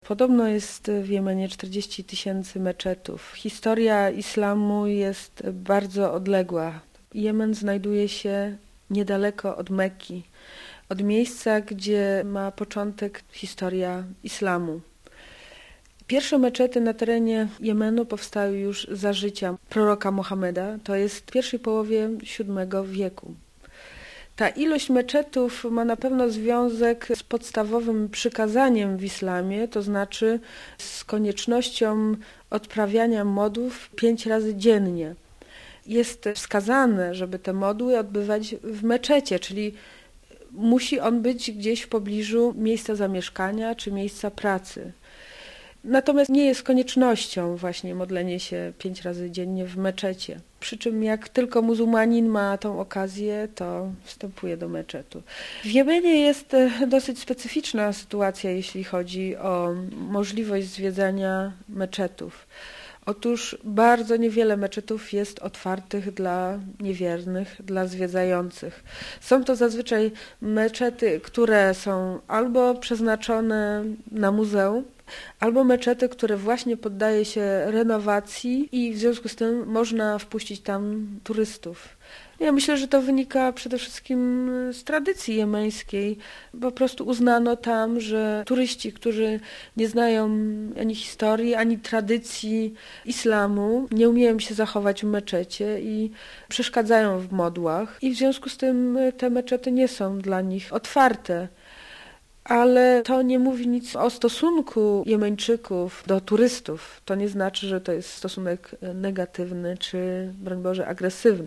Podobno jest w Jemenie 40 000 meczetów. Historia islamu jest bardzo odległa. Jemen znajduje się niedaleko od Mekki, od miejsca, gdzie ma początek historia islamu. Pierwsze meczety na terenie Jemenu powstały już za życia proroka Mohameda, to jest w pierwszej połowie VII wieku. Ta ilość meczetów ma na pewno związek z podstawowym przykazaniem w islamie, to znaczy z koniecznością odprawiania modłów 5 razy dziennie. Jest wskazane, żeby te modły odbywać w meczecie, czyli musi on być gdzieś w pobliżu miejsca zamieszkania czy miejsca pracy. Natomiast nie jest koniecznością właśnie modlenie się 5 razy dziennie w meczecie. Przy czym jak tylko muzułmanin ma tą okazję, to wstępuje do meczetu. W Jemenie jest dosyć specyficzna sytuacja, jeśli chodzi o możliwość zwiedzania meczetów. Otóż bardzo niewiele meczetów jest otwartych dla niewiernych, dla zwiedzających. Są to zazwyczaj meczety, które są albo przeznaczone na muzeum, albo meczety, które właśnie poddaje się renowacji i w związku z tym można wpuścić tam turystów. Ja myślę, że to wynika przede wszystkim z tradycji jemeńskiej. Po prostu uznano tam, że turyści, którzy nie znają ani historii, ani tradycji islamu, nie umieją się zachować w meczecie i przeszkadzają w modłach. I w związku z tym te meczety nie są dla nich otwarte. Ale to nie mówi nic o stosunku Jemeńczyków do turystów. To nie znaczy, że to jest stosunek negatywny czy, broń Boże, agresywny.